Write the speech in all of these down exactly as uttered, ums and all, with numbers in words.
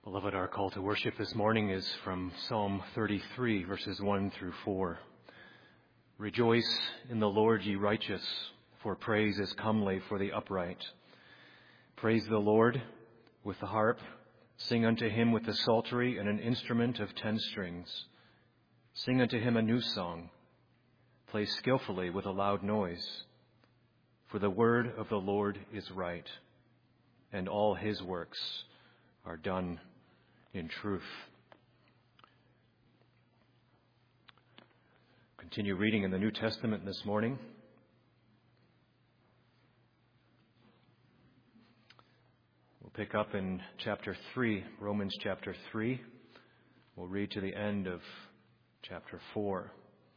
Beloved, our call to worship this morning is from Psalm thirty-three, verses one through four. Rejoice in the Lord, ye righteous, for praise is comely for the upright. Praise the Lord with the harp. Sing unto him with the psaltery and an instrument of ten strings. Sing unto him a new song. Play skillfully with a loud noise. For the word of the Lord is right, and all his works are done in truth. Continue reading in the New Testament this morning. We'll pick up in chapter three, Romans chapter three. We'll read to the end of chapter four.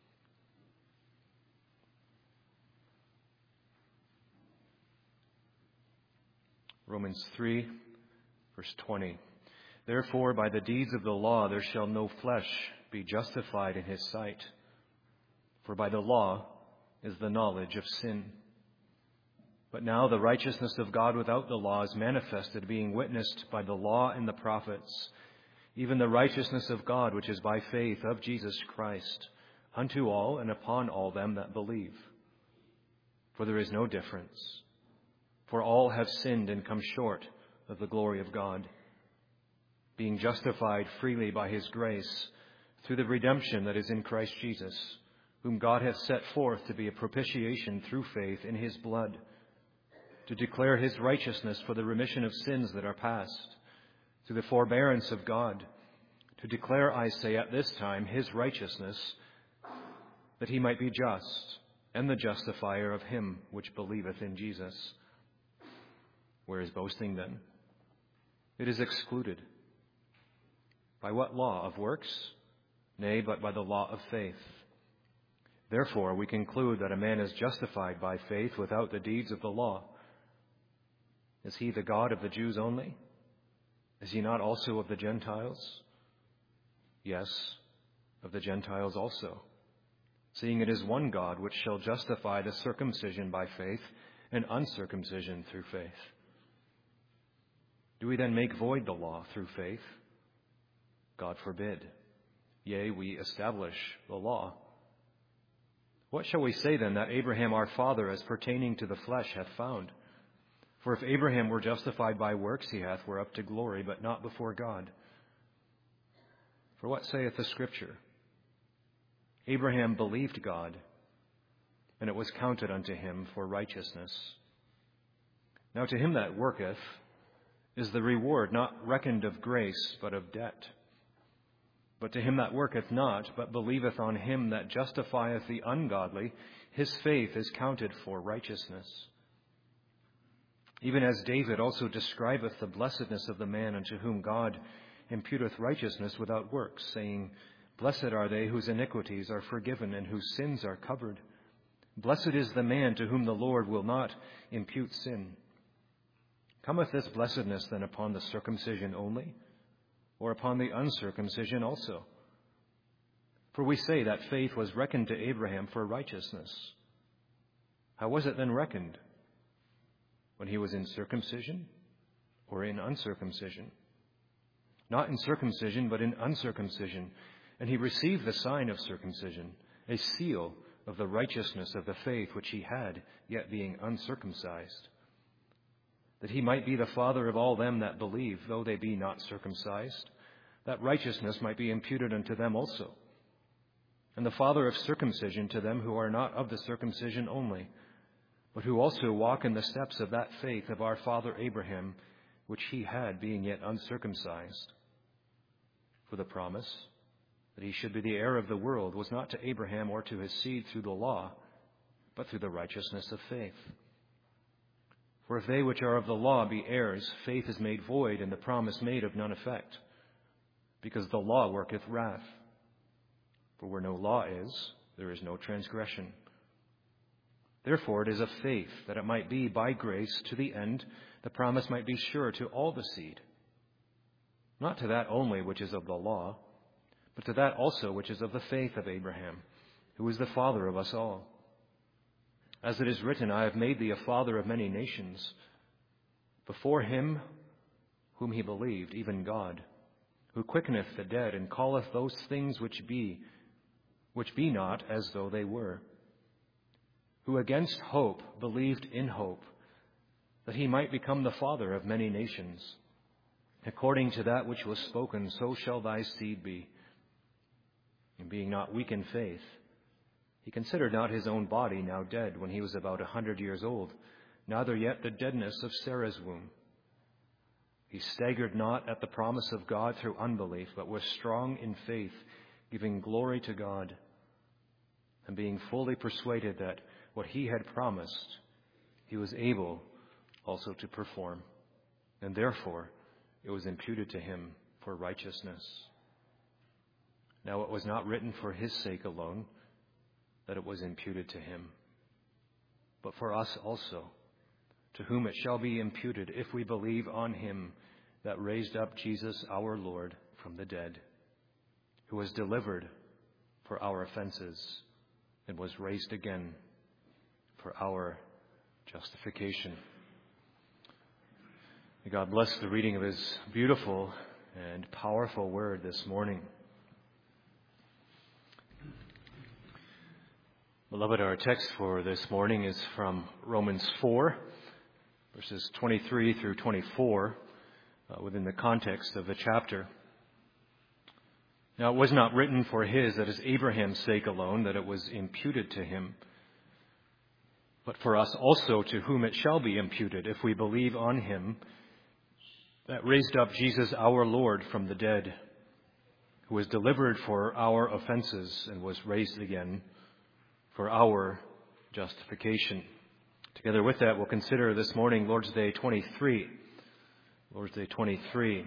Romans three, verse twenty. Therefore, by the deeds of the law there shall no flesh be justified in his sight. For by the law is the knowledge of sin. But now the righteousness of God without the law is manifested, being witnessed by the law and the prophets, even the righteousness of God which is by faith of Jesus Christ, unto all and upon all them that believe. For there is no difference. For all have sinned and come short of the glory of God, being justified freely by his grace through the redemption that is in Christ Jesus, whom God hath set forth to be a propitiation through faith in his blood, to declare his righteousness for the remission of sins that are past, through the forbearance of God, to declare, I say, at this time his righteousness, that he might be just and the justifier of him which believeth in Jesus. Where is boasting then? It is excluded. By what law? Of works? Nay, but by the law of faith. Therefore, we conclude that a man is justified by faith without the deeds of the law. Is he the God of the Jews only? Is he not also of the Gentiles? Yes, of the Gentiles also. Seeing it is one God which shall justify the circumcision by faith and uncircumcision through faith. Do we then make void the law through faith? God forbid. Yea, we establish the law. What shall we say then that Abraham our father as pertaining to the flesh hath found? For if Abraham were justified by works, he hath whereof to glory, but not before God. For what saith the Scripture? Abraham believed God, and it was counted unto him for righteousness. Now to him that worketh is the reward not reckoned of grace, but of debt. But to him that worketh not, but believeth on him that justifieth the ungodly, his faith is counted for righteousness. Even as David also describeth the blessedness of the man unto whom God imputeth righteousness without works, saying, Blessed are they whose iniquities are forgiven and whose sins are covered. Blessed is the man to whom the Lord will not impute sin. Cometh this blessedness then upon the circumcision only, or upon the uncircumcision also? For we say that faith was reckoned to Abraham for righteousness. How was it then reckoned? When he was in circumcision or in uncircumcision? Not in circumcision, but in uncircumcision. And he received the sign of circumcision, a seal of the righteousness of the faith which he had, yet being uncircumcised, that he might be the father of all them that believe, though they be not circumcised, that righteousness might be imputed unto them also, and the father of circumcision to them who are not of the circumcision only, but who also walk in the steps of that faith of our father Abraham, which he had, being yet uncircumcised. For the promise that he should be the heir of the world was not to Abraham or to his seed through the law, but through the righteousness of faith. For if they which are of the law be heirs, faith is made void, and the promise made of none effect, because the law worketh wrath. For where no law is, there is no transgression. Therefore it is of faith, that it might be by grace to the end the promise might be sure to all the seed, not to that only which is of the law, but to that also which is of the faith of Abraham, who is the father of us all. As it is written, I have made thee a father of many nations, before him whom he believed, even God, who quickeneth the dead, and calleth those things which be, which be not, as though they were, who against hope believed in hope, that he might become the father of many nations. According to that which was spoken, so shall thy seed be. And being not weak in faith, he considered not his own body now dead when he was about a hundred years old, neither yet the deadness of Sarah's womb. He staggered not at the promise of God through unbelief, but was strong in faith, giving glory to God, and being fully persuaded that what he had promised, he was able also to perform. And therefore, it was imputed to him for righteousness. Now it was not written for his sake alone that it was imputed to him, but for us also, to whom it shall be imputed if we believe on him that raised up Jesus our Lord from the dead, who was delivered for our offenses and was raised again for our justification. May God bless the reading of his beautiful and powerful word this morning. Beloved, our text for this morning is from Romans four, verses twenty-three through twenty-four, uh, within the context of the chapter. Now, it was not written for his, that is Abraham's sake alone, that it was imputed to him, but for us also, to whom it shall be imputed, if we believe on him that raised up Jesus our Lord from the dead, who was delivered for our offenses and was raised again for our justification. Together with that, we'll consider this morning Lord's Day twenty-three. Lord's Day twenty-three.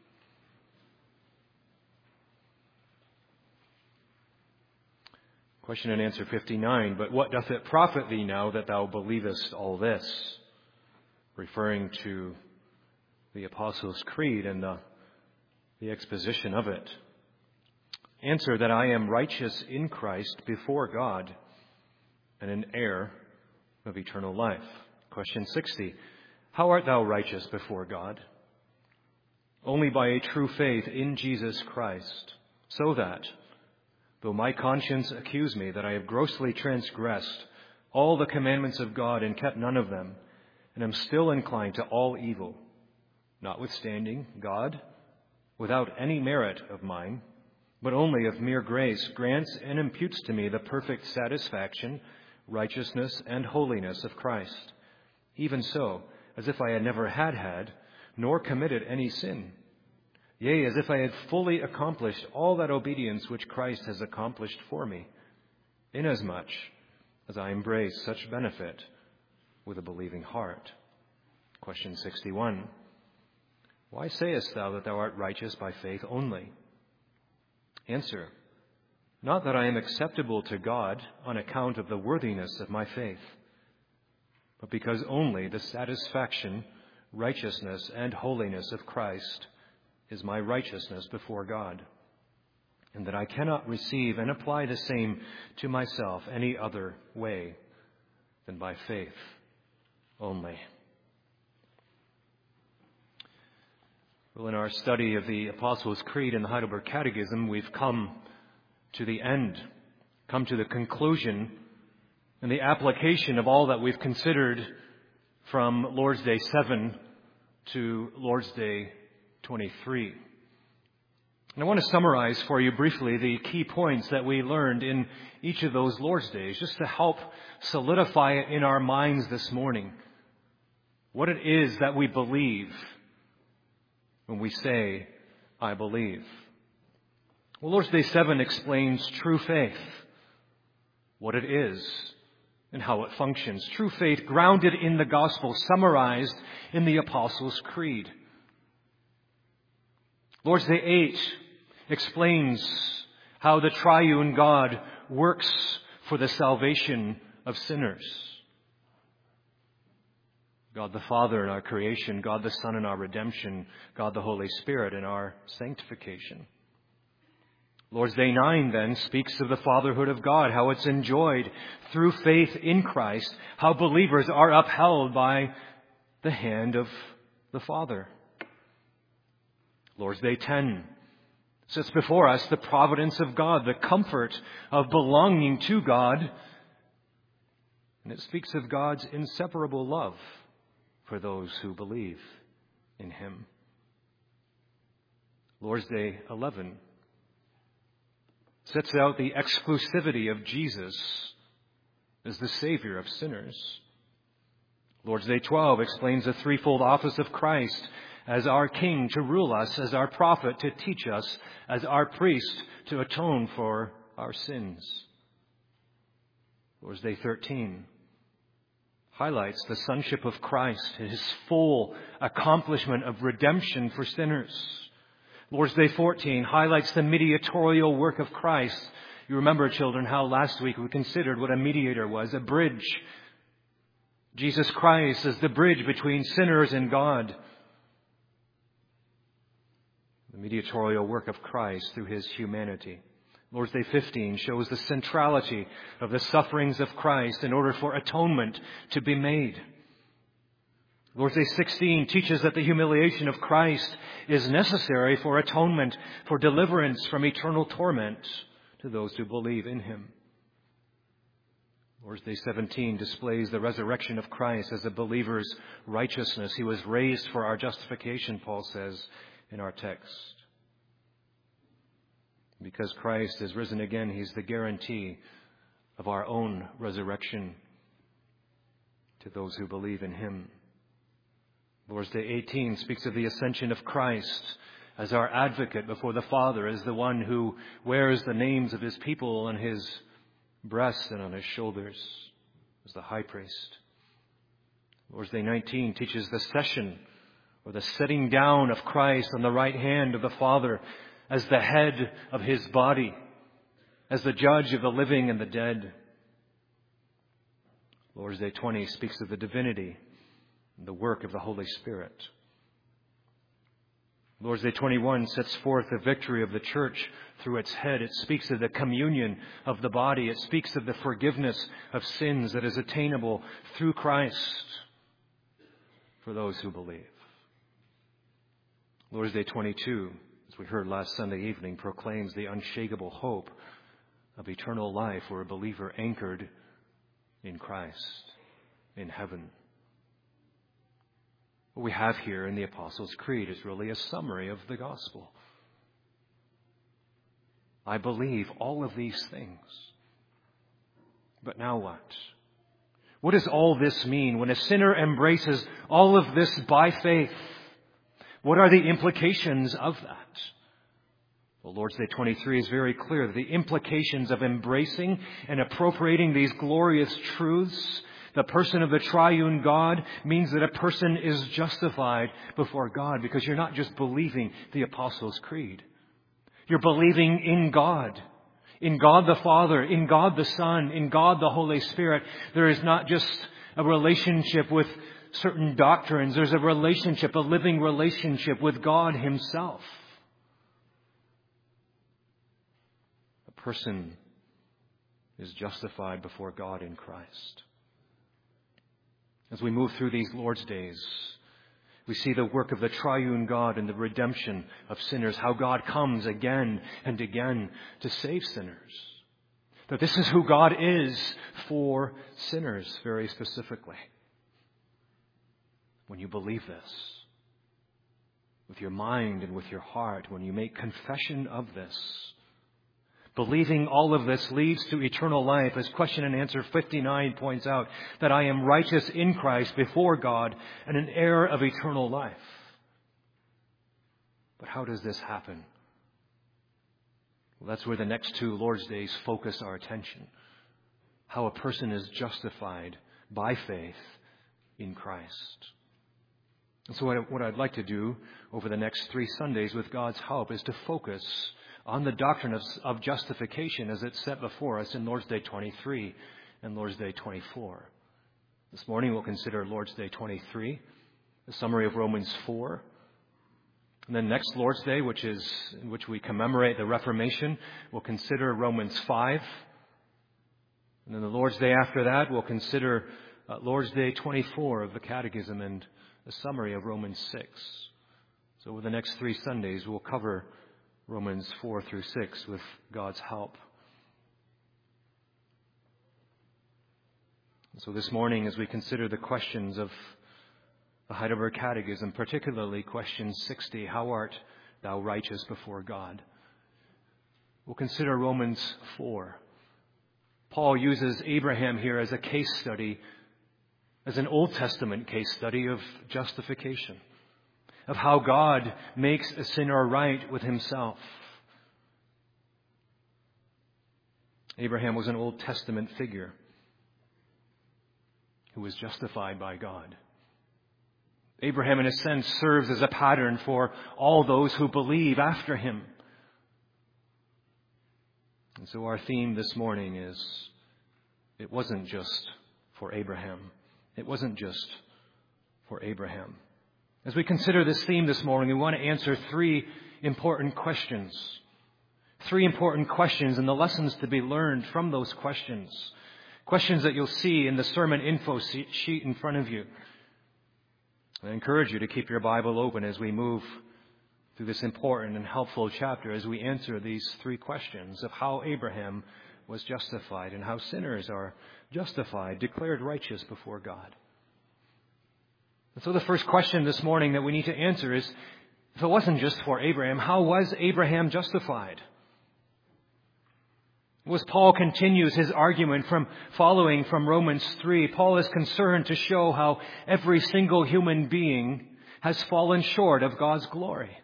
Question and answer fifty-nine. But what doth it profit thee now that thou believest all this? Referring to the Apostles' Creed and the, the exposition of it. Answer, that I am righteous in Christ before God, and an heir of eternal life. Question sixty. How art thou righteous before God? Only by a true faith in Jesus Christ, so that, though my conscience accuse me that I have grossly transgressed all the commandments of God and kept none of them, and am still inclined to all evil, notwithstanding, God, without any merit of mine, but only of mere grace, grants and imputes to me the perfect satisfaction, righteousness, and holiness of Christ, even so, as if I had never had had, nor committed any sin. Yea, as if I had fully accomplished all that obedience which Christ has accomplished for me, inasmuch as I embrace such benefit with a believing heart. Question sixty-one. Why sayest thou that thou art righteous by faith only? Answer, not that I am acceptable to God on account of the worthiness of my faith, but because only the satisfaction, righteousness, and holiness of Christ is my righteousness before God, and that I cannot receive and apply the same to myself any other way than by faith only. Well, in our study of the Apostles' Creed in the Heidelberg Catechism, we've come to the end, come to the conclusion and the application of all that we've considered from Lord's Day seven to Lord's Day twenty-three. And I want to summarize for you briefly the key points that we learned in each of those Lord's Days, just to help solidify it in our minds this morning, what it is that we believe when we say, I believe. Well, Lord's Day seven explains true faith, what it is and how it functions. True faith grounded in the gospel, summarized in the Apostles' Creed. Lord's Day eight explains how the triune God works for the salvation of sinners. God the Father in our creation, God the Son in our redemption, God the Holy Spirit in our sanctification. Lord's Day nine then speaks of the fatherhood of God, how it's enjoyed through faith in Christ, how believers are upheld by the hand of the Father. Lord's Day ten Sets before us the providence of God, the comfort of belonging to God. And it speaks of God's inseparable love for those who believe in Him. Lord's Day eleven sets out the exclusivity of Jesus as the Savior of sinners. Lord's Day twelve explains the threefold office of Christ as our King to rule us, as our prophet to teach us, as our priest to atone for our sins. Lord's Day thirteen highlights the sonship of Christ, His full accomplishment of redemption for sinners. Lord's Day fourteen highlights the mediatorial work of Christ. You remember, children, how last week we considered what a mediator was, a bridge. Jesus Christ is the bridge between sinners and God. The mediatorial work of Christ through His humanity. Lord's Day fifteen shows the centrality of the sufferings of Christ in order for atonement to be made. Lord's Day sixteen teaches that the humiliation of Christ is necessary for atonement, for deliverance from eternal torment to those who believe in Him. Lord's Day seventeen displays the resurrection of Christ as a believer's righteousness. He was raised for our justification, Paul says in our text. Because Christ is risen again, He's the guarantee of our own resurrection to those who believe in Him. Lord's Day eighteen speaks of the ascension of Christ as our advocate before the Father, as the one who wears the names of His people on His breast and on His shoulders, as the high priest. Lord's Day nineteen teaches the session or the setting down of Christ on the right hand of the Father as the head of His body, as the judge of the living and the dead. Lord's Day twenty speaks of the divinity and the work of the Holy Spirit. Lord's Day twenty-one sets forth the victory of the church through its head. It speaks of the communion of the body. It speaks of the forgiveness of sins that is attainable through Christ for those who believe. Lord's Day twenty-two, as we heard last Sunday evening, proclaims the unshakable hope of eternal life for a believer anchored in Christ, in heaven. What we have here in the Apostles' Creed is really a summary of the gospel. I believe all of these things. But now what? What does all this mean when a sinner embraces all of this by faith? What are the implications of that? Well, Lord's Day twenty-three is very clear. The implications of embracing and appropriating these glorious truths, the person of the triune God, means that a person is justified before God, because you're not just believing the Apostles' Creed. You're believing in God, in God the Father, in God the Son, in God the Holy Spirit. There is not just a relationship with certain doctrines. There's a relationship, a living relationship with God Himself. A person is justified before God in Christ. As we move through these Lord's days, we see the work of the triune God in the redemption of sinners, how God comes again and again to save sinners. That this is who God is for sinners, very specifically. When you believe this, with your mind and with your heart, when you make confession of this, believing all of this leads to eternal life, as question and answer fifty-nine points out, that I am righteous in Christ before God and an heir of eternal life. But how does this happen? Well, that's where the next two Lord's Days focus our attention. How a person is justified by faith in Christ. And so what I'd like to do over the next three Sundays with God's help is to focus on the doctrine of, of justification as it's set before us in Lord's Day twenty-three and Lord's Day twenty-four. This morning we'll consider Lord's Day twenty-three, a summary of Romans four. And then next Lord's Day, which is in which we commemorate the Reformation, we'll consider Romans five. And then the Lord's Day after that, we'll consider uh, Lord's Day twenty-four of the Catechism and a summary of Romans six. So over the next three Sundays, we'll cover Romans four through six with God's help. So this morning, as we consider the questions of the Heidelberg Catechism, particularly question sixty, how art thou righteous before God? We'll consider Romans four. Paul uses Abraham here as a case study, as an Old Testament case study of justification, of how God makes a sinner right with himself. Abraham was an Old Testament figure who was justified by God. Abraham, in a sense, serves as a pattern for all those who believe after him. And so our theme this morning is, it wasn't just for Abraham. It wasn't just for Abraham. As we consider this theme this morning, we want to answer three important questions. Three important questions and the lessons to be learned from those questions. Questions that you'll see in the sermon info sheet in front of you. I encourage you to keep your Bible open as we move through this important and helpful chapter as we answer these three questions of how Abraham was justified and how sinners are justified, declared righteous before God. And so the first question this morning that we need to answer is, if it wasn't just for Abraham, how was Abraham justified? As Paul continues his argument from following from Romans three, Paul is concerned to show how every single human being has fallen short of God's glory.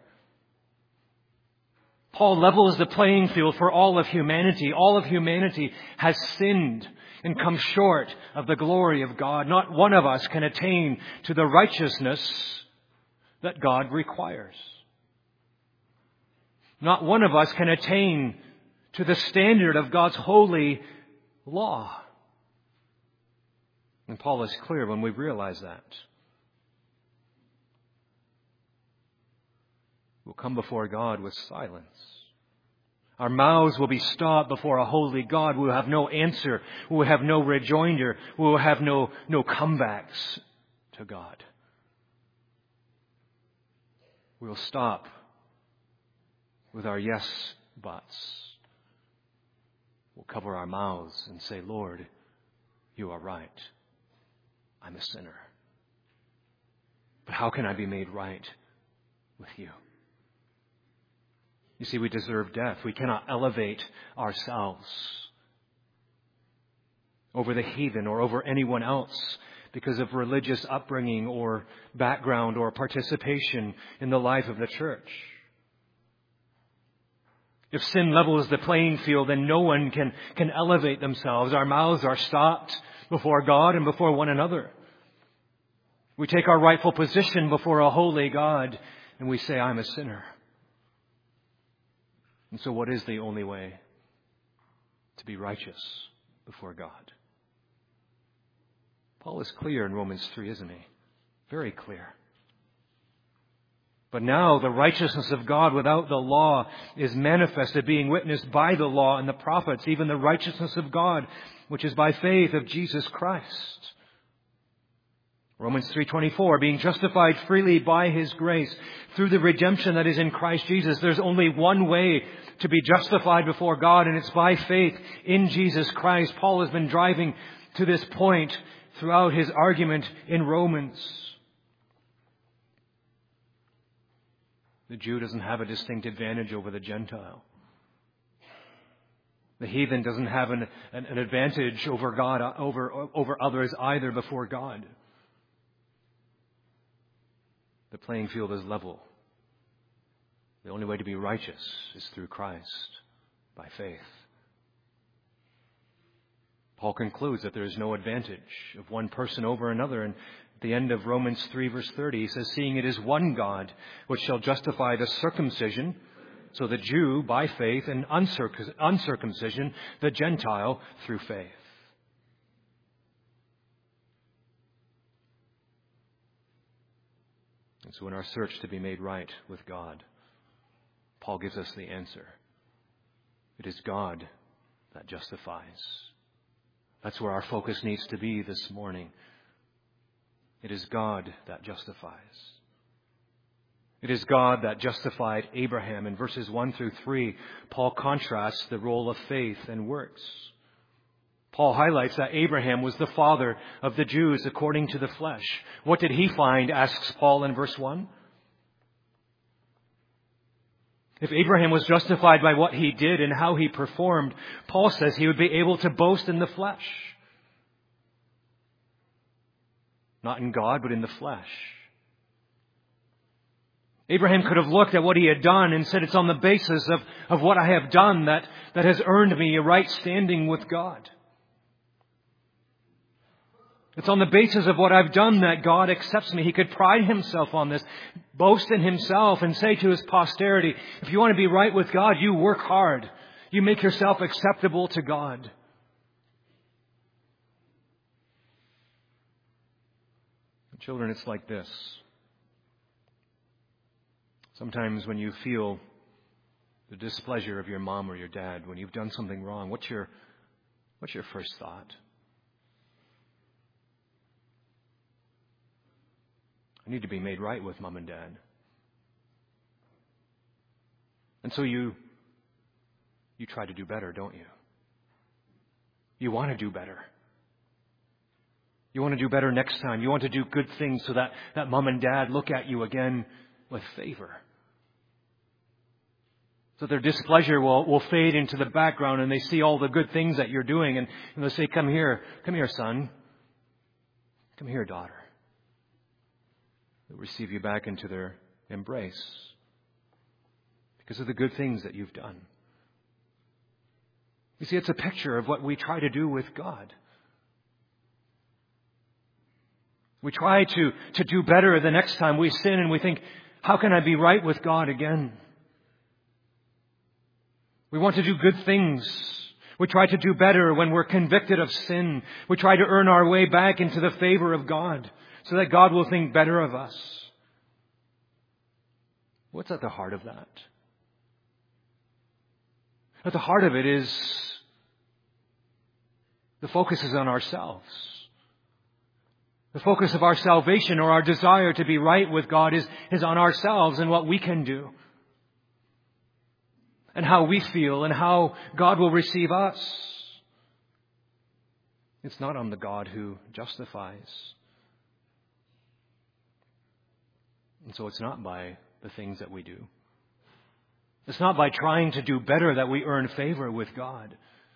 Paul levels the playing field for all of humanity. All of humanity has sinned and come short of the glory of God. Not one of us can attain to the righteousness that God requires. Not one of us can attain to the standard of God's holy law. And Paul is clear when we realize that. We'll come before God with silence. Our mouths will be stopped before a holy God. We will have no answer. We will have no rejoinder. We will have no, no comebacks to God. We will stop with our yes buts. We'll cover our mouths and say, Lord, you are right. I'm a sinner. But how can I be made right with you? You see, we deserve death. We cannot elevate ourselves over the heathen or over anyone else because of religious upbringing or background or participation in the life of the church. If sin levels the playing field, then no one can, can elevate themselves. Our mouths are stopped before God and before one another. We take our rightful position before a holy God and we say, I'm a sinner. And so what is the only way to be righteous before God? Paul is clear in Romans three, isn't he? Very clear. But now the righteousness of God without the law is manifested, being witnessed by the law and the prophets, even the righteousness of God, which is by faith of Jesus Christ. Romans three twenty-four, being justified freely by His grace through the redemption that is in Christ Jesus. There's only one way to be justified before God, and it's by faith in Jesus Christ. Paul has been driving to this point throughout his argument in Romans. The Jew doesn't have a distinct advantage over the Gentile. The heathen doesn't have an, an, an advantage over God, over, over others either before God. The playing field is level. The only way to be righteous is through Christ, by faith. Paul concludes that there is no advantage of one person over another. And at the end of Romans three verse thirty, he says, seeing it is one God which shall justify the circumcision, so the Jew by faith, and uncirc- uncircumcision, the Gentile through faith. And so in our search to be made right with God, Paul gives us the answer. It is God that justifies. That's where our focus needs to be this morning. It is God that justifies. It is God that justified Abraham. In verses one through three, Paul contrasts the role of faith and works. Paul highlights that Abraham was the father of the Jews according to the flesh. What did he find, asks Paul in verse one? If Abraham was justified by what he did and how he performed, Paul says he would be able to boast in the flesh. Not in God, but in the flesh. Abraham could have looked at what he had done and said, it's on the basis of, of what I have done that, that has earned me a right standing with God. It's on the basis of what I've done that God accepts me. He could pride himself on this, boast in himself, and say to his posterity, if you want to be right with God, you work hard. You make yourself acceptable to God. Children, it's like this. Sometimes when you feel the displeasure of your mom or your dad, when you've done something wrong, what's your, what's your first thought? I need to be made right with mom and dad. And so you, you try to do better, don't you? You want to do better. You want to do better next time. You want to do good things so that, that mom and dad look at you again with favor. So their displeasure will, will fade into the background and they see all the good things that you're doing and, and they'll say, come here, come here, son. Come here, daughter. They'll receive you back into their embrace because of the good things that you've done. You see, it's a picture of what we try to do with God. We try to, to do better the next time we sin and we think, how can I be right with God again? We want to do good things. We try to do better when we're convicted of sin. We try to earn our way back into the favor of God so that God will think better of us. What's at the heart of that? At the heart of it is the focus is on ourselves. The focus of our salvation or our desire to be right with God is, is on ourselves and what we can do. And how we feel and how God will receive us. It's not on the God who justifies. And so it's not by the things that we do. It's not by trying to do better that we earn favor with God.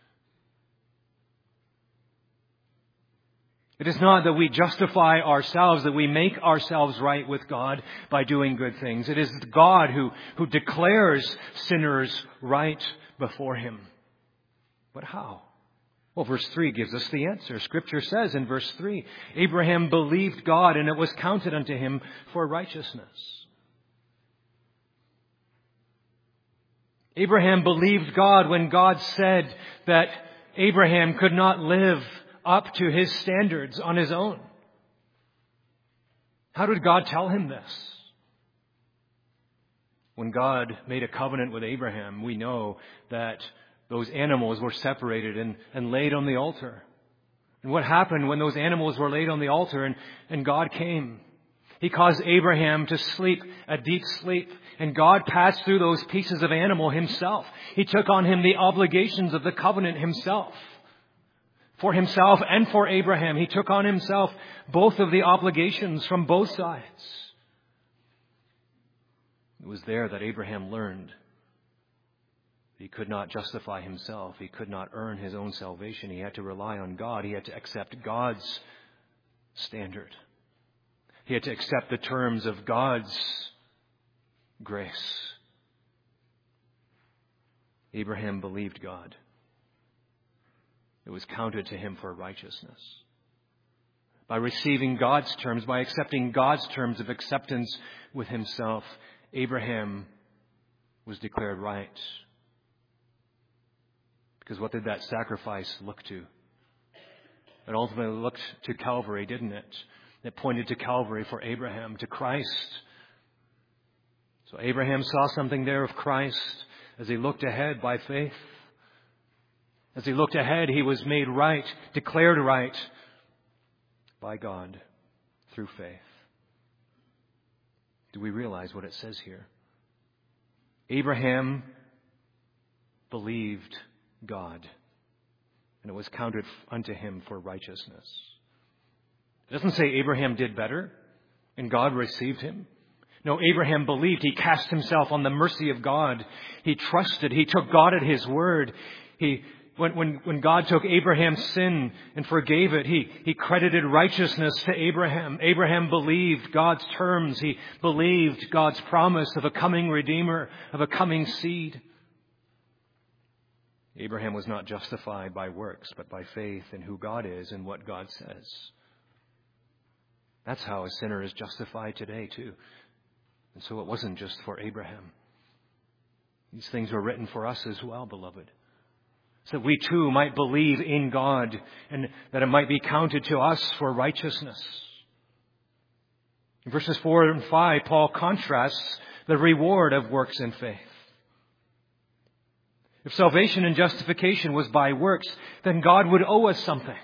It is not that we justify ourselves, that we make ourselves right with God by doing good things. It is God who, who declares sinners right before Him. But how? Well, verse three gives us the answer. Scripture says in verse three, Abraham believed God and it was counted unto him for righteousness. Abraham believed God when God said that Abraham could not live up to his standards on his own. How did God tell him this? When God made a covenant with Abraham, we know that those animals were separated and, and laid on the altar. And what happened when those animals were laid on the altar and, and God came? He caused Abraham to sleep a deep sleep. And God passed through those pieces of animal himself. He took on him the obligations of the covenant himself. For himself and for Abraham, he took on himself both of the obligations from both sides. It was there that Abraham learned he could not justify himself. He could not earn his own salvation. He had to rely on God. He had to accept God's standard. He had to accept the terms of God's grace. Abraham believed God. It was counted to him for righteousness. By receiving God's terms, by accepting God's terms of acceptance with himself, Abraham was declared right. Because what did that sacrifice look to? It ultimately looked to Calvary, didn't it? It pointed to Calvary for Abraham, to Christ. So Abraham saw something there of Christ as he looked ahead by faith. As he looked ahead, he was made right, declared right by God through faith. Do we realize what it says here? Abraham believed God, and it was counted unto him for righteousness. It doesn't say Abraham did better and God received him. No, Abraham believed. He cast himself on the mercy of God. He trusted. He took God at His word. He, when, when, when God took Abraham's sin and forgave it, he, he credited righteousness to Abraham. Abraham believed God's terms. He believed God's promise of a coming Redeemer, of a coming seed. Abraham was not justified by works, but by faith in who God is and what God says. That's how a sinner is justified today, too. And so it wasn't just for Abraham. These things were written for us as well, beloved, so that we too might believe in God and that it might be counted to us for righteousness. In verses four and five, Paul contrasts the reward of works in faith. If salvation and justification was by works, then God would owe us something.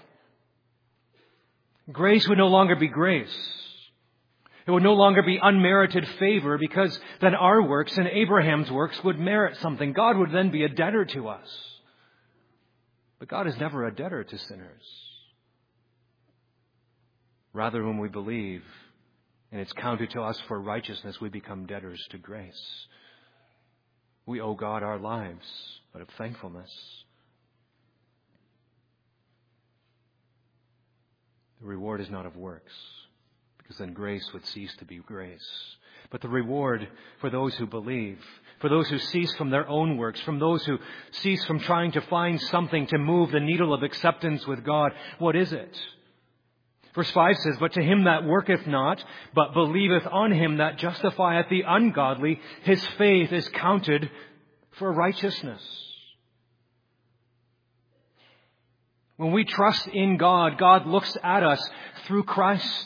Grace would no longer be grace. It would no longer be unmerited favor, because then our works and Abraham's works would merit something. God would then be a debtor to us. But God is never a debtor to sinners. Rather, when we believe and it's counted to us for righteousness, we become debtors to grace. We owe God our lives, but of thankfulness. The reward is not of works, because then grace would cease to be grace. But the reward for those who believe, for those who cease from their own works, from those who cease from trying to find something to move the needle of acceptance with God, what is it? Verse five says, "But to him that worketh not, but believeth on him that justifieth the ungodly, his faith is counted for righteousness." When we trust in God, God looks at us through Christ.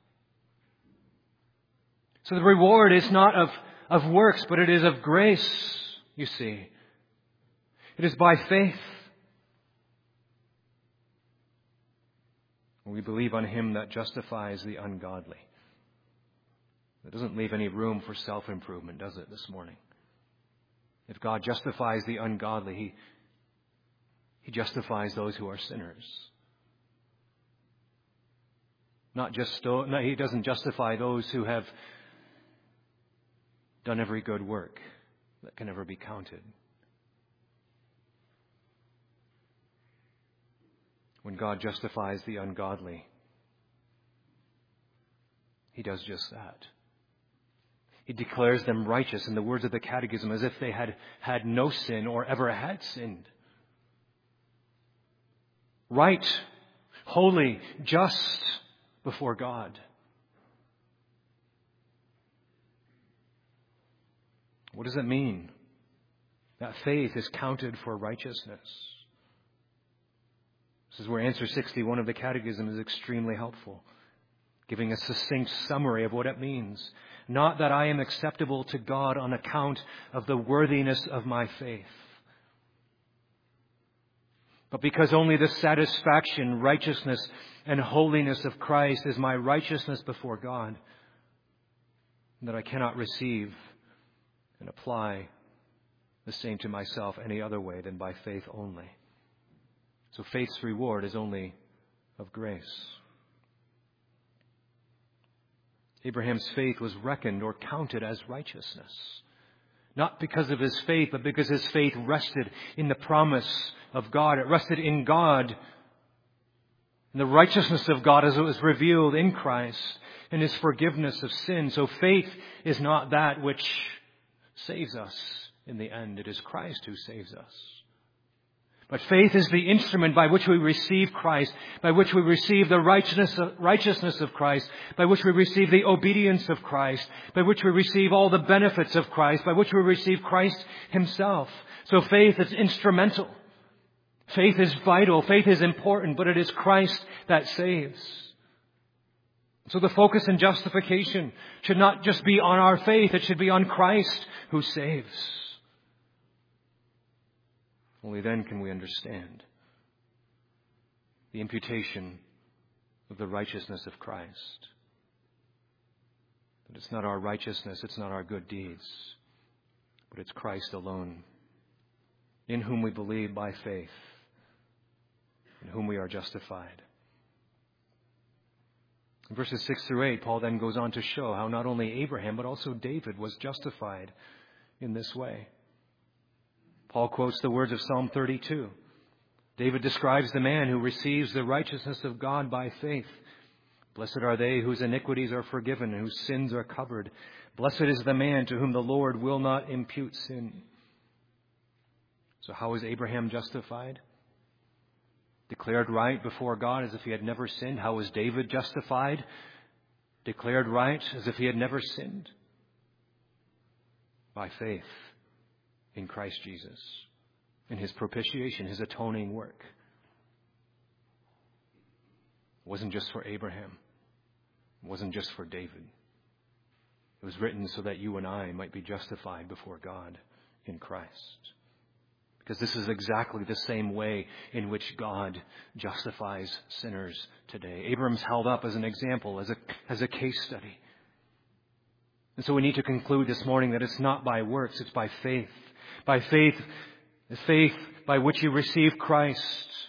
So the reward is not of, of works, but it is of grace, you see. It is by faith. When we believe on him that justifies the ungodly. It doesn't leave any room for self-improvement, does it, this morning? If God justifies the ungodly, He, he justifies those who are sinners. Not just, no, He doesn't justify those who have done every good work that can ever be counted. When God justifies the ungodly, He does just that. He declares them righteous, in the words of the Catechism, as if they had had no sin or ever had sinned. Right, holy, just before God. What does it mean that faith is counted for righteousness? This is where answer sixty-one of the Catechism is extremely helpful, giving a succinct summary of what it means. Not that I am acceptable to God on account of the worthiness of my faith, but because only the satisfaction, righteousness, and holiness of Christ is my righteousness before God, that I cannot receive and apply the same to myself any other way than by faith only. So faith's reward is only of grace. Abraham's faith was reckoned or counted as righteousness. Not because of his faith, but because his faith rested in the promise of God. It rested in God, in the righteousness of God as it was revealed in Christ, and His forgiveness of sin. So faith is not that which saves us in the end. It is Christ who saves us. But faith is the instrument by which we receive Christ, by which we receive the righteousness of, righteousness of Christ, by which we receive the obedience of Christ, by which we receive all the benefits of Christ, by which we receive Christ Himself. So faith is instrumental. Faith is vital. Faith is important, but it is Christ that saves. So the focus in justification should not just be on our faith. It should be on Christ who saves. Only then can we understand the imputation of the righteousness of Christ. That it's not our righteousness, it's not our good deeds, but it's Christ alone, in whom we believe by faith, in whom we are justified. In verses six through eight, Paul then goes on to show how not only Abraham, but also David was justified in this way. Paul quotes the words of Psalm thirty-two. David describes the man who receives the righteousness of God by faith. Blessed are they whose iniquities are forgiven and whose sins are covered. Blessed is the man to whom the Lord will not impute sin. So how is Abraham justified? Declared right before God as if he had never sinned. How was David justified? Declared right as if he had never sinned. By faith in Christ Jesus, in his propitiation, his atoning work. It wasn't just for Abraham. It wasn't just for David. It was written so that you and I might be justified before God in Christ. Because this is exactly the same way in which God justifies sinners today. Abraham's held up as an example, as a, as a case study. And so we need to conclude this morning that it's not by works, it's by faith. By faith, the faith by which you receive Christ.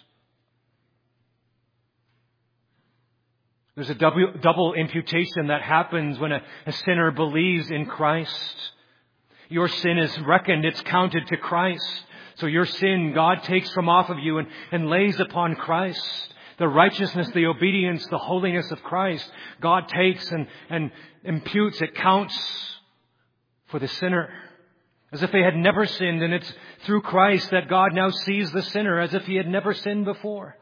There's a double, double imputation that happens when a, a sinner believes in Christ. Your sin is reckoned, it's counted to Christ. So your sin, God takes from off of you and, and lays upon Christ. The righteousness, the obedience, the holiness of Christ, God takes and, and imputes, it counts for the sinner. As if they had never sinned, and it's through Christ that God now sees the sinner as if he had never sinned before.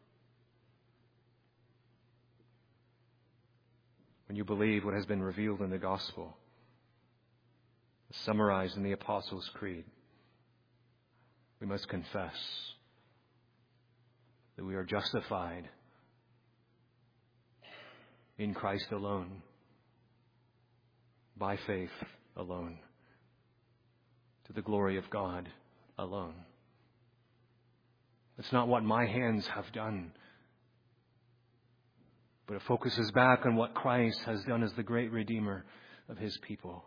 When you believe what has been revealed in the gospel, summarized in the Apostles' Creed, we must confess that we are justified in Christ alone, by faith alone, to the glory of God alone. It's not what my hands have done, but it focuses back on what Christ has done as the great Redeemer of his people.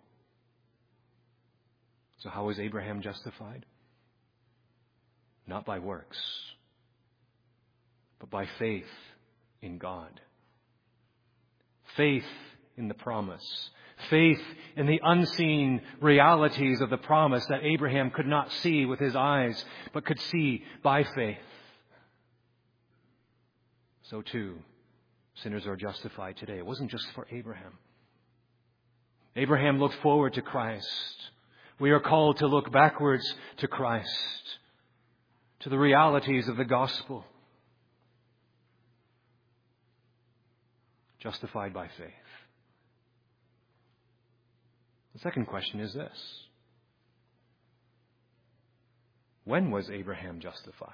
So how was Abraham justified? Not by works, but by faith in God. Faith in the promise. Faith in the unseen realities of the promise that Abraham could not see with his eyes, but could see by faith. So too, sinners are justified today. It wasn't just for Abraham. Abraham looked forward to Christ. We are called to look backwards to Christ, to the realities of the gospel. Justified by faith. The second question is this: when was Abraham justified?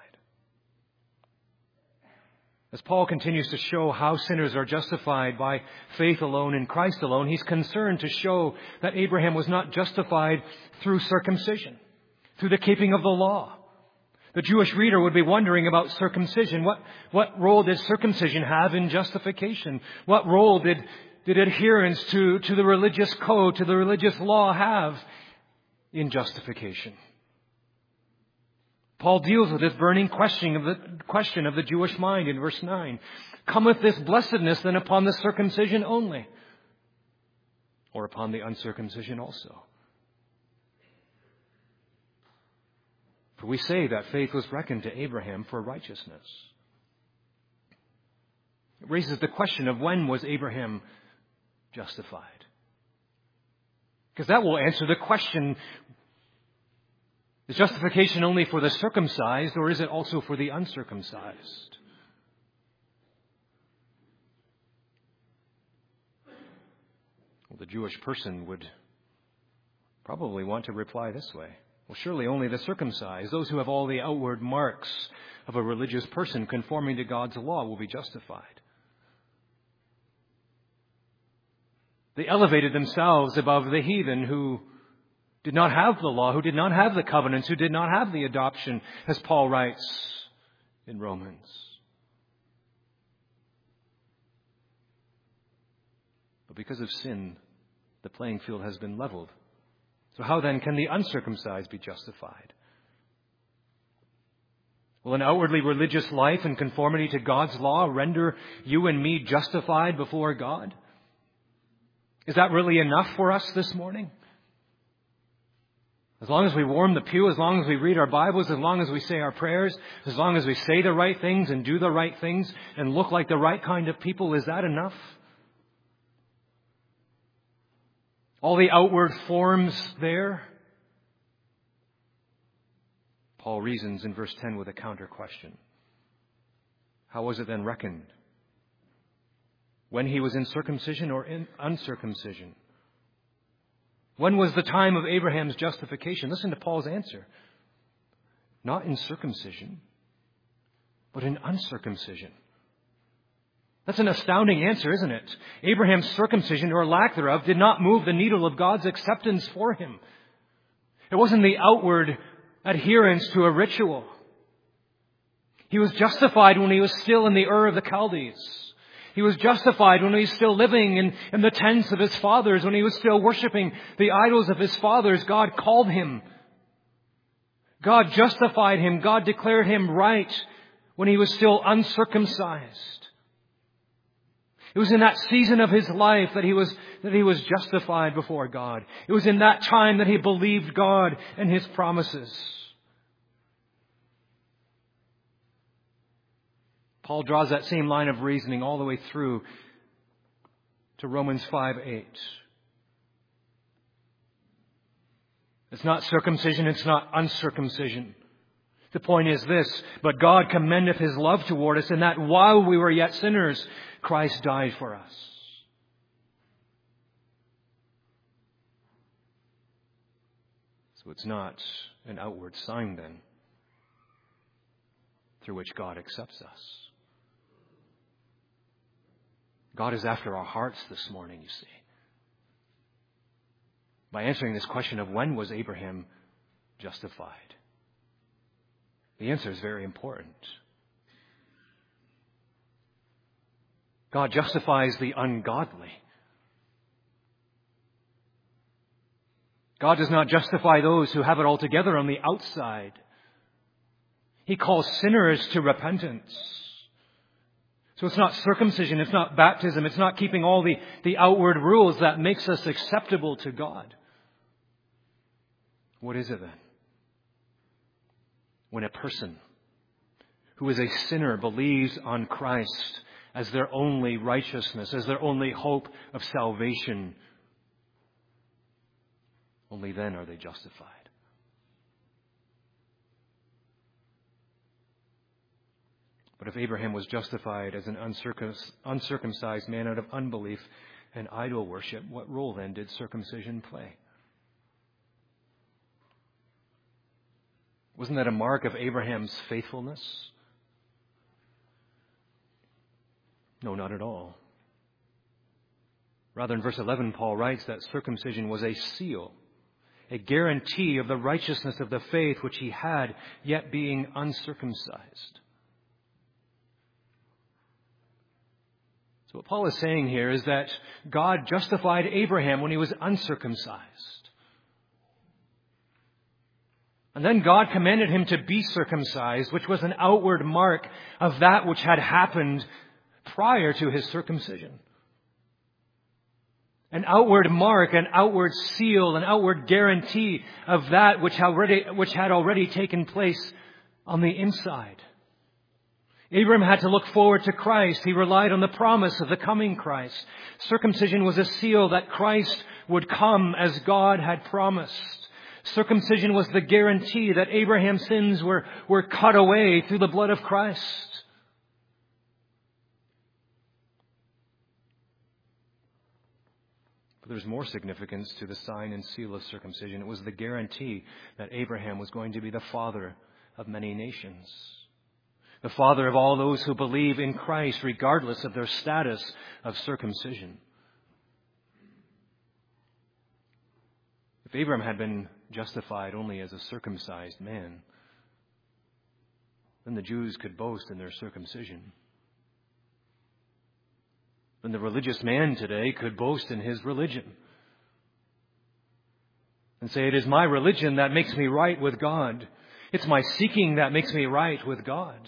As Paul continues to show how sinners are justified by faith alone in Christ alone, he's concerned to show that Abraham was not justified through circumcision, through the keeping of the law. The Jewish reader would be wondering about circumcision. What, what role did circumcision have in justification? What role did, did adherence to, to the religious code, to the religious law have in justification? Paul deals with this burning question of the question of the Jewish mind in verse nine. Cometh this blessedness then upon the circumcision only, or upon the uncircumcision also? For we say that faith was reckoned to Abraham for righteousness. It raises the question of when was Abraham justified? Because that will answer the question, is justification only for the circumcised, or is it also for the uncircumcised? Well, the Jewish person would probably want to reply this way. Well, surely only the circumcised, those who have all the outward marks of a religious person conforming to God's law, will be justified. They elevated themselves above the heathen who did not have the law, who did not have the covenants, who did not have the adoption, as Paul writes in Romans. But because of sin, The playing field has been leveled. So how then can the uncircumcised be justified? Will an outwardly religious life in conformity to God's law render you and me justified before God? Is that really enough for us this morning? As long as we warm the pew, as long as we read our Bibles, as long as we say our prayers, as long as we say the right things and do the right things and look like the right kind of people, is that enough? All the outward forms there? Paul reasons in verse ten with a counter question. How was it then reckoned? When he was in circumcision or in uncircumcision? When was the time of Abraham's justification? Listen to Paul's answer. Not in circumcision, but in uncircumcision. That's an astounding answer, isn't it? Abraham's circumcision, or lack thereof, did not move the needle of God's acceptance for him. It wasn't the outward adherence to a ritual. He was justified when he was still in the Ur of the Chaldees. He was justified when he was still living in, in the tents of his fathers, when he was still worshiping the idols of his fathers. God called him. God justified him. God declared him right when he was still uncircumcised. It was in that season of his life that he was, that he was justified before God. It was in that time that he believed God and his promises. Paul draws that same line of reasoning all the way through to Romans five eight. It's not circumcision, it's not uncircumcision. The point is this: but God commendeth his love toward us in that while we were yet sinners, Christ died for us. So it's not an outward sign then through which God accepts us. God is after our hearts this morning, you see. By answering this question of when was Abraham justified? The answer is very important. God justifies the ungodly. God does not justify those who have it all together on the outside. He calls sinners to repentance. So it's not circumcision, it's not baptism, it's not keeping all the, the outward rules that makes us acceptable to God. What is it then? When a person who is a sinner believes on Christ as their only righteousness, as their only hope of salvation, only then are they justified. But if Abraham was justified as an uncircumcised man out of unbelief and idol worship, what role then did circumcision play? Wasn't that a mark of Abraham's faithfulness? No, not at all. Rather, in verse eleven, Paul writes that circumcision was a seal, a guarantee of the righteousness of the faith which he had, yet being uncircumcised. So what Paul is saying here is that God justified Abraham when he was uncircumcised. And then God commanded him to be circumcised, which was an outward mark of that which had happened prior to his circumcision. An outward mark, an outward seal, an outward guarantee of that which already, which had already taken place on the inside. Abraham had to look forward to Christ. He relied on the promise of the coming Christ. Circumcision was a seal that Christ would come as God had promised. Circumcision was the guarantee that Abraham's sins were, were cut away through the blood of Christ. But there's more significance to the sign and seal of circumcision. It was the guarantee that Abraham was going to be the father of many nations. The father of all those who believe in Christ, regardless of their status of circumcision. If Abraham had been justified only as a circumcised man, then the Jews could boast in their circumcision. Then the religious man today could boast in his religion. and say, it is my religion that makes me right with God. It's my seeking that makes me right with God.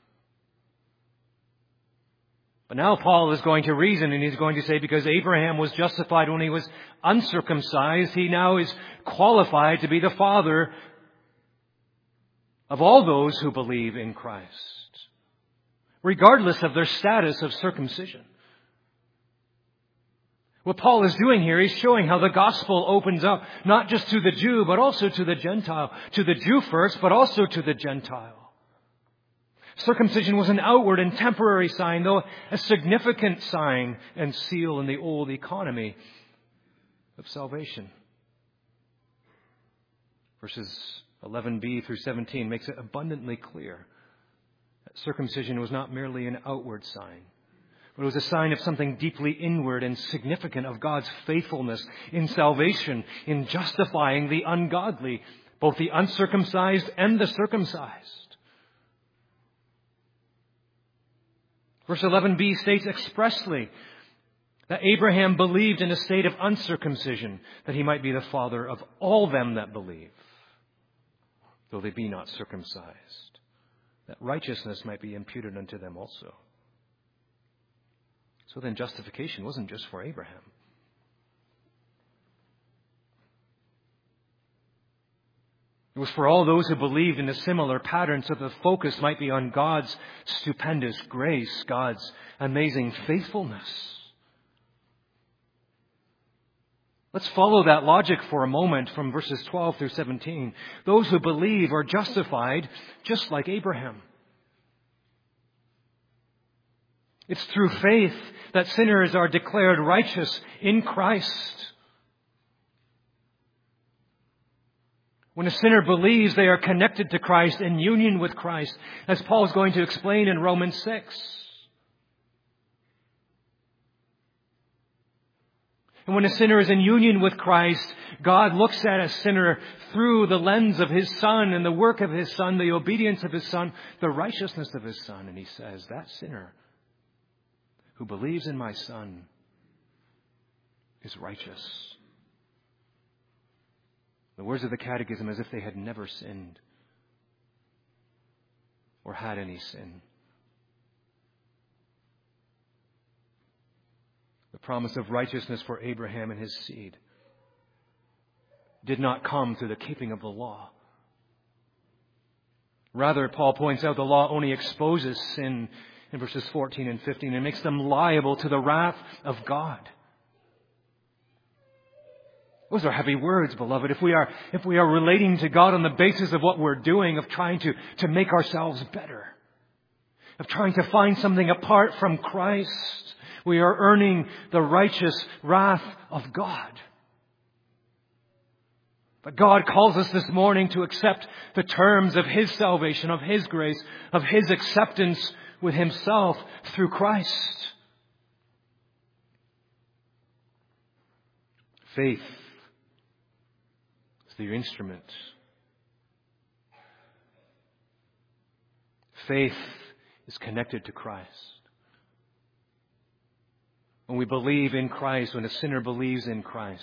But now Paul is going to reason, and he's going to say, because Abraham was justified when he was uncircumcised, he now is qualified to be the father of all those who believe in Christ, regardless of their status of circumcision. What Paul is doing here, he's showing how the gospel opens up, not just to the Jew, but also to the Gentile. To the Jew first, but also to the Gentile. Circumcision was an outward and temporary sign, though a significant sign and seal in the old economy of salvation. Verses eleven b through seventeen makes it abundantly clear that circumcision was not merely an outward sign, but it was a sign of something deeply inward and significant of God's faithfulness in salvation, in justifying the ungodly, both the uncircumcised and the circumcised. Verse eleven b states expressly that Abraham believed in a state of uncircumcision, that he might be the father of all them that believe, though they be not circumcised, that righteousness might be imputed unto them also. So then justification wasn't just for Abraham. It was for all those who believed in a similar pattern, so the focus might be on God's stupendous grace, God's amazing faithfulness. Let's follow that logic for a moment from verses twelve through seventeen. Those who believe are justified just like Abraham. It's through faith that sinners are declared righteous in Christ. When a sinner believes, they are connected to Christ, in union with Christ, as Paul is going to explain in Romans six. And when a sinner is in union with Christ, God looks at a sinner through the lens of His Son and the work of His Son, the obedience of His Son, the righteousness of His Son. And He says, that sinner who believes in my Son is righteous. The words of the Catechism, as if they had never sinned or had any sin. The promise of righteousness for Abraham and his seed did not come through the keeping of the law. Rather, Paul points out the law only exposes sin in verses fourteen and fifteen and makes them liable to the wrath of God. Those are heavy words, beloved. If we are, if we are relating to God on the basis of what we're doing, of trying to, to make ourselves better, of trying to find something apart from Christ, we are earning the righteous wrath of God. But God calls us this morning to accept the terms of His salvation, of His grace, of His acceptance with Himself through Christ. Faith is the instrument. Faith is connected to Christ. When we believe in Christ, when a sinner believes in Christ,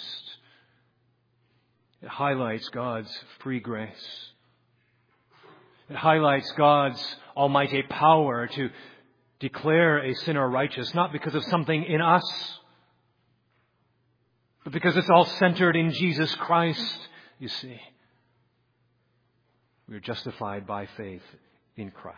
it highlights God's free grace. It highlights God's almighty power to declare a sinner righteous, not because of something in us, but because it's all centered in Jesus Christ, you see. We are justified by faith in Christ.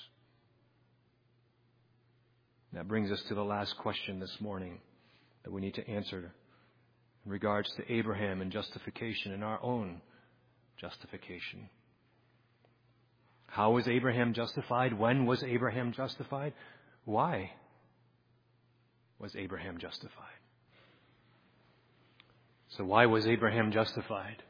That brings us to the last question this morning that we need to answer in regards to Abraham and justification and our own justification. How was Abraham justified? When was Abraham justified? Why was Abraham justified? So why was Abraham justified?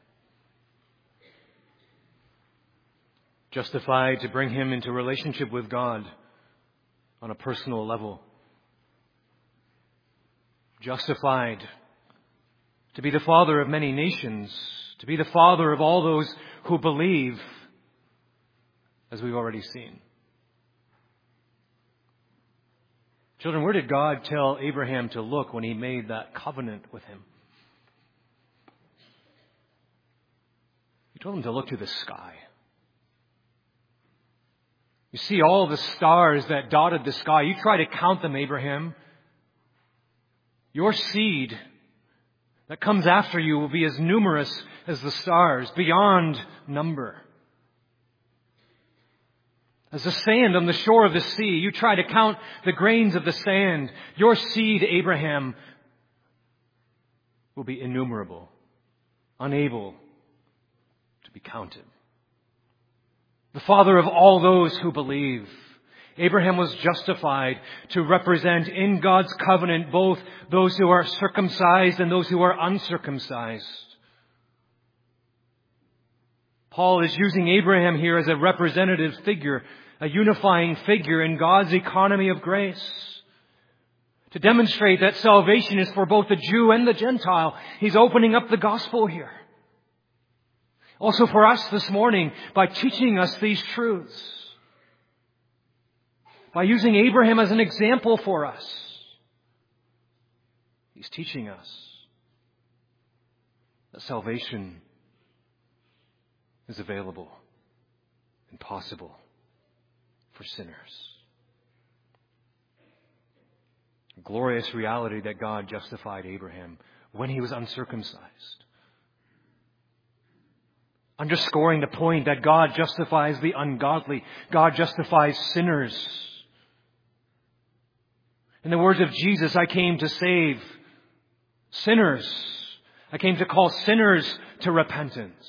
Justified to bring him into relationship with God on a personal level. Justified to be the father of many nations, to be the father of all those who believe, as we've already seen. Children, where did God tell Abraham to look when He made that covenant with him? He told him to look to the sky. You see all the stars that dotted the sky. You try to count them, Abraham. Your seed that comes after you will be as numerous as the stars, beyond number. As the sand on the shore of the sea, you try to count the grains of the sand. Your seed, Abraham, will be innumerable, unable to be counted. The father of all those who believe. Abraham was justified to represent in God's covenant both those who are circumcised and those who are uncircumcised. Paul is using Abraham here as a representative figure, a unifying figure in God's economy of grace, to demonstrate that salvation is for both the Jew and the Gentile. He's opening up the gospel here. Also for us this morning, by teaching us these truths, by using Abraham as an example for us, he's teaching us that salvation is available and possible for sinners. A glorious reality that God justified Abraham when he was uncircumcised. Underscoring the point that God justifies the ungodly. God justifies sinners. In the words of Jesus, I came to save sinners. I came to call sinners to repentance.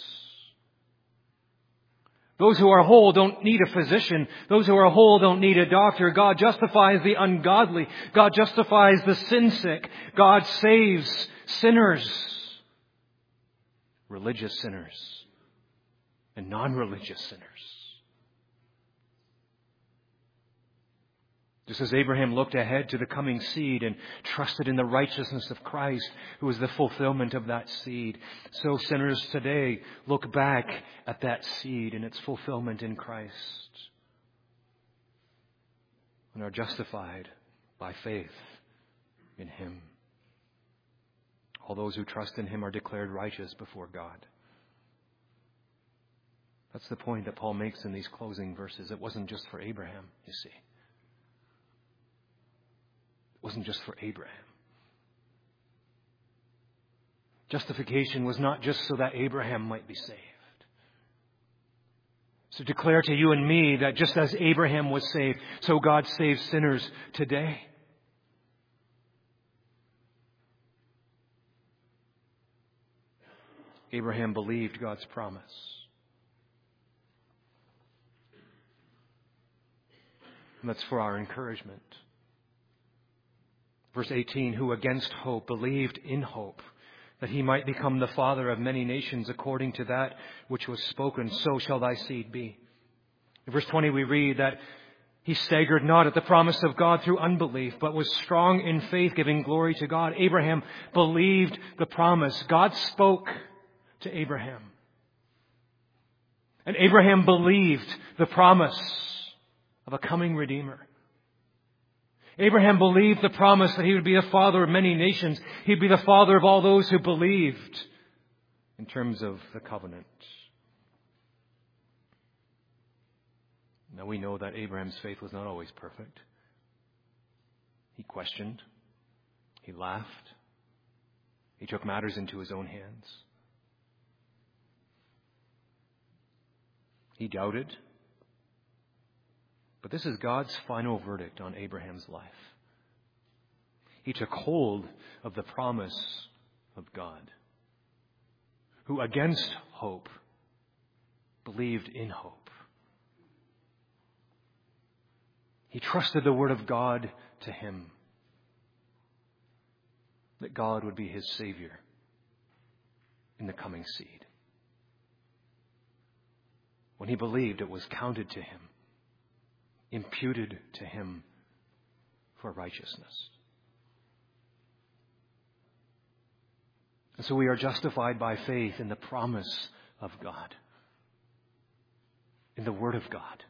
Those who are whole don't need a physician. Those who are whole don't need a doctor. God justifies the ungodly. God justifies the sin sick. God saves sinners. Religious sinners and non-religious sinners. Just as Abraham looked ahead to the coming seed and trusted in the righteousness of Christ, who is the fulfillment of that seed, so sinners today look back at that seed and its fulfillment in Christ and are justified by faith in Him. All those who trust in Him are declared righteous before God. That's the point that Paul makes in these closing verses. It wasn't just for Abraham, you see. It wasn't just for Abraham. Justification was not just so that Abraham might be saved. So declare to you and me that just as Abraham was saved, so God saves sinners today. Abraham believed God's promise. And that's for our encouragement. Verse eighteen, who against hope believed in hope, that he might become the father of many nations according to that which was spoken, so shall thy seed be. In verse twenty we read that he staggered not at the promise of God through unbelief, but was strong in faith, giving glory to God. Abraham believed the promise. God spoke to Abraham. And Abraham believed the promise of a coming Redeemer. Abraham believed the promise that he would be the father of many nations. He'd be the father of all those who believed in terms of the covenant. Now we know that Abraham's faith was not always perfect. He questioned. He laughed. He took matters into his own hands. He doubted. But this is God's final verdict on Abraham's life. He took hold of the promise of God, who against hope believed in hope. He trusted the word of God to him, that God would be his Savior in the coming seed. When he believed, it was counted to him, imputed to him for righteousness. And so we are justified by faith in the promise of God, in the Word of God.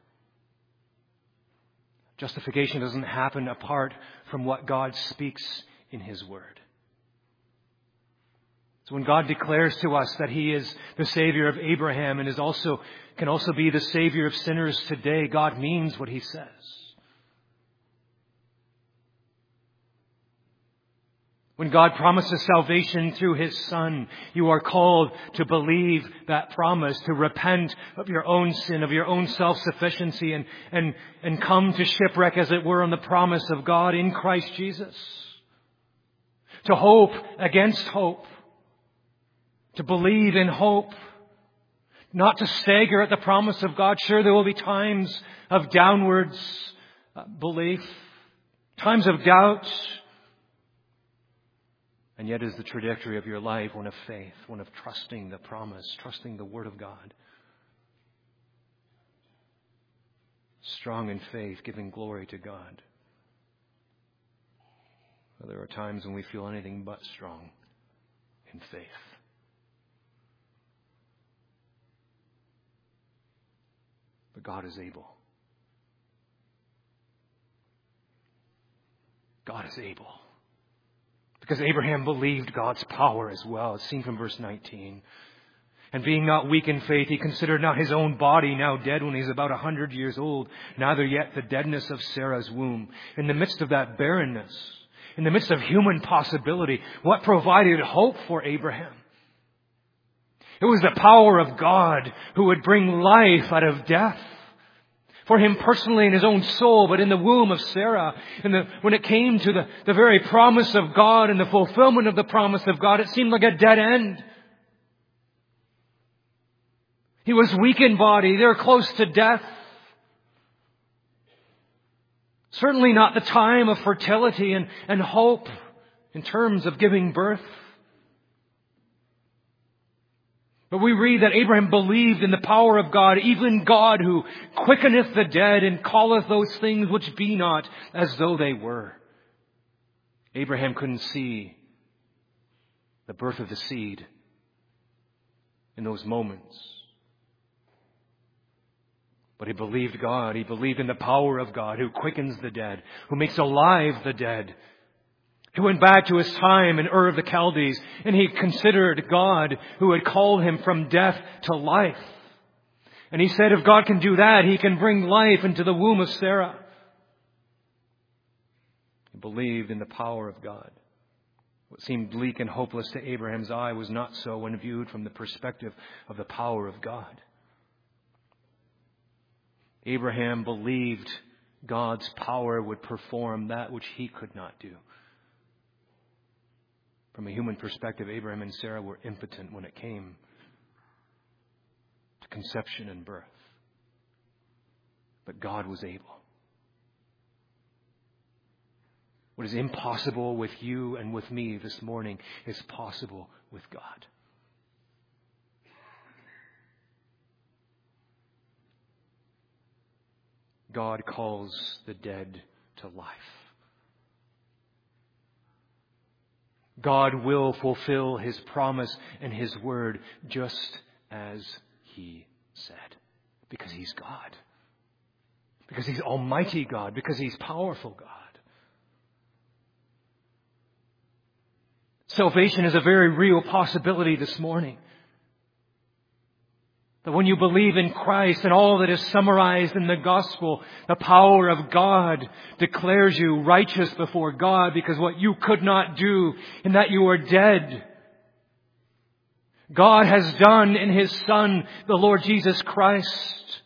Justification doesn't happen apart from what God speaks in His Word. So when God declares to us that He is the Savior of Abraham and is also can also be the Savior of sinners today, God means what He says. When God promises salvation through His Son, you are called to believe that promise, to repent of your own sin, of your own self-sufficiency, and, and, and come to shipwreck, as it were, on the promise of God in Christ Jesus. To hope against hope. To believe in hope. Not to stagger at the promise of God. Sure, there will be times of downwards belief. Times of doubt. And yet is the trajectory of your life one of faith, one of trusting the promise, trusting the Word of God. Strong in faith, giving glory to God. Well, there are times when we feel anything but strong in faith. But God is able. God is able. Because Abraham believed God's power as well. It's seen from verse nineteen. And being not weak in faith, he considered not his own body now dead when he's about a hundred years old, neither yet the deadness of Sarah's womb. In the midst of that barrenness, in the midst of human possibility, what provided hope for Abraham? It was the power of God who would bring life out of death. For him personally in his own soul, but in the womb of Sarah. And the, when it came to the, the very promise of God and the fulfillment of the promise of God, it seemed like a dead end. He was weak in body. They were close to death. Certainly not the time of fertility and, and hope in terms of giving birth. But we read that Abraham believed in the power of God, even God who quickeneth the dead and calleth those things which be not as though they were. Abraham couldn't see the birth of the seed in those moments. But he believed God. He believed in the power of God who quickens the dead, who makes alive the dead. He went back to his time in Ur of the Chaldees, and he considered God who had called him from death to life. And he said, if God can do that, He can bring life into the womb of Sarah. He believed in the power of God. What seemed bleak and hopeless to Abraham's eye was not so when viewed from the perspective of the power of God. Abraham believed God's power would perform that which he could not do. From a human perspective, Abraham and Sarah were impotent when it came to conception and birth. But God was able. What is impossible with you and with me this morning is possible with God. God calls the dead to life. God will fulfill His promise and His word just as He said. Because He's God. Because He's Almighty God. Because He's powerful God. Salvation is a very real possibility this morning. That when you believe in Christ and all that is summarized in the gospel, the power of God declares you righteous before God because what you could not do in that you are dead, God has done in His Son, the Lord Jesus Christ.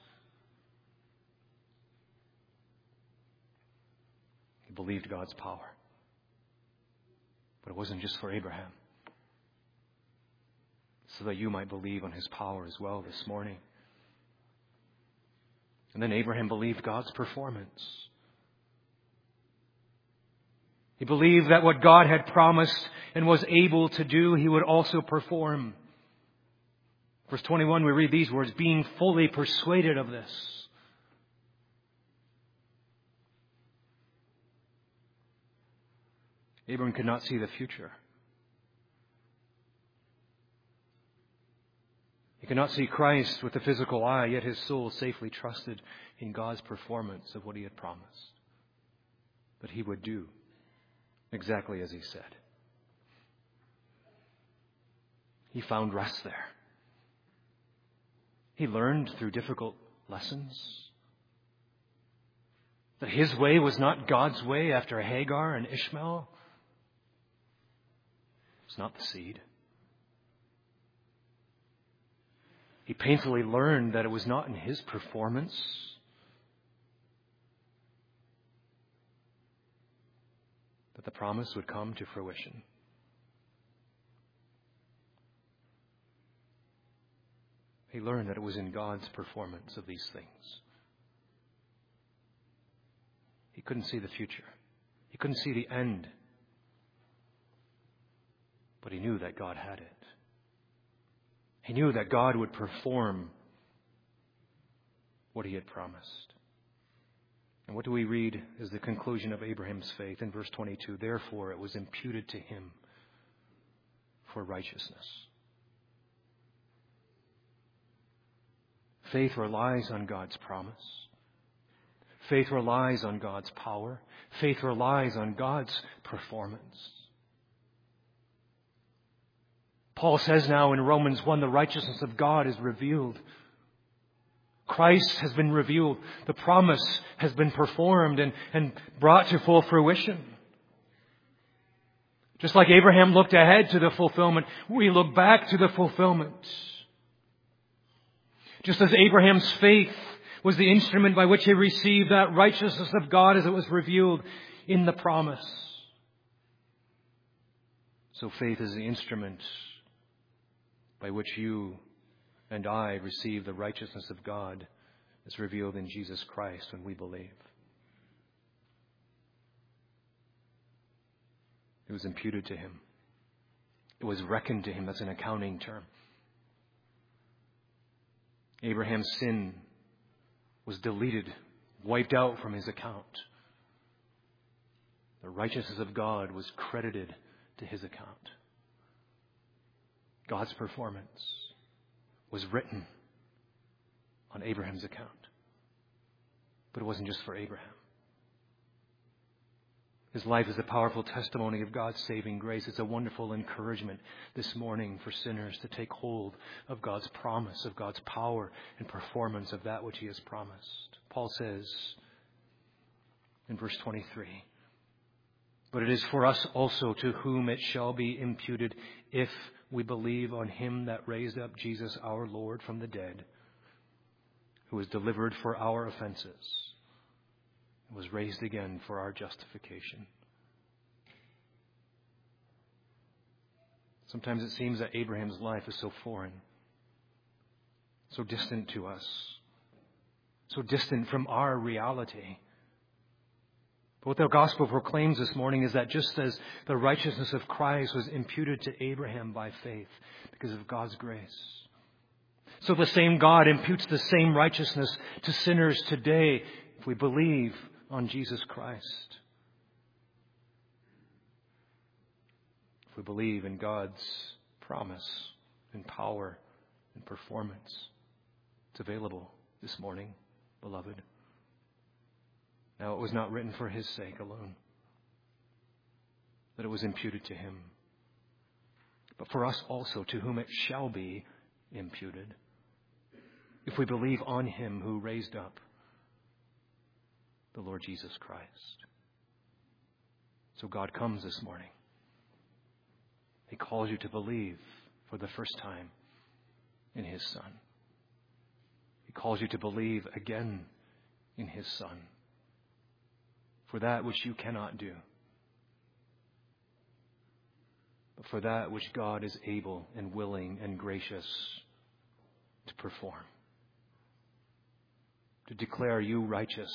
He believed God's power. But it wasn't just for Abraham. So that you might believe on His power as well this morning. And then Abraham believed God's performance. He believed that what God had promised and was able to do, He would also perform. Verse twenty-one, we read these words, being fully persuaded of this. Abraham could not see the future. He could not see Christ with the physical eye, yet his soul safely trusted in God's performance of what He had promised. That He would do exactly as He said. he found rest there. He learned through difficult lessons that his way was not God's way after Hagar and Ishmael. It's not the seed. He painfully learned that it was not in his performance, that the promise would come to fruition. He learned that it was in God's performance of these things. He couldn't see the future. He couldn't see the end. But he knew that God had it. He knew that God would perform what he had promised. And what do we read as the conclusion of Abraham's faith in verse twenty-two? Therefore, it was imputed to him for righteousness. Faith relies on God's promise. Faith relies on God's power. Faith relies on God's performance. Paul says now in Romans one, the righteousness of God is revealed. Christ has been revealed. The promise has been performed and, and brought to full fruition. Just like Abraham looked ahead to the fulfillment, we look back to the fulfillment. Just as Abraham's faith was the instrument by which he received that righteousness of God as it was revealed in the promise, so faith is the instrument by which you and I receive the righteousness of God as revealed in Jesus Christ when we believe. It was imputed to him. It was reckoned to him. That's an accounting term. Abraham's sin was deleted, wiped out from his account. The righteousness of God was credited to his account. God's performance was written on Abraham's account. But it wasn't just for Abraham. His life is a powerful testimony of God's saving grace. It's a wonderful encouragement this morning for sinners to take hold of God's promise, of God's power and performance of that which he has promised. Paul says in verse twenty-three, but it is for us also to whom it shall be imputed if we believe on him that raised up Jesus our Lord from the dead, who was delivered for our offenses, was raised again for our justification. Sometimes it seems that Abraham's life is so foreign, so distant to us, so distant from our reality. But what the gospel proclaims this morning is that just as the righteousness of Christ was imputed to Abraham by faith because of God's grace, so the same God imputes the same righteousness to sinners today if we believe on Jesus Christ. If we believe in God's promise and power and performance, it's available this morning, beloved. Now, it was not written for his sake alone, that it was imputed to him, but for us also, to whom it shall be imputed, if we believe on him who raised up the Lord Jesus Christ. So God comes this morning. He calls you to believe for the first time in his Son. He calls you to believe again in his Son for that which you cannot do, but for that which God is able and willing and gracious to perform, to declare you righteous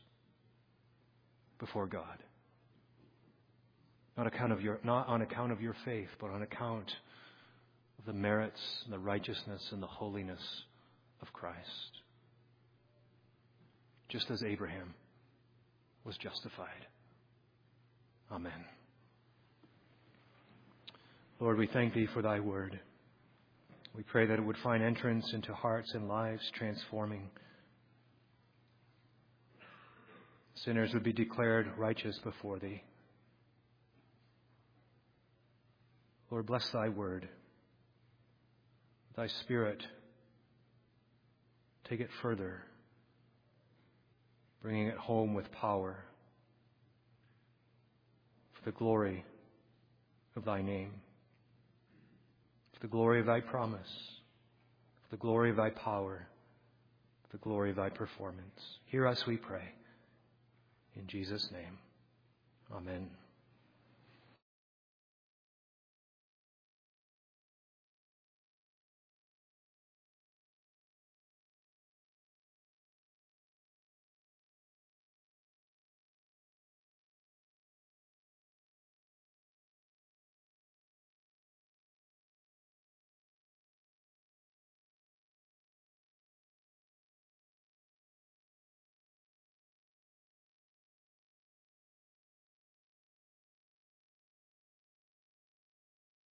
before God. Not account of your, not on account of your faith, but on account of the merits and the righteousness and the holiness of Christ. Just as Abraham was justified. Amen. Lord, we thank thee for thy word. We pray that it would find entrance into hearts and lives, transforming. Sinners would be declared righteous before thee. Lord, bless thy word. thy Spirit take it further, bringing it home with power for the glory of thy name, for the glory of thy promise, for the glory of thy power, for the glory of thy performance. Hear us, we pray. In Jesus' name, amen.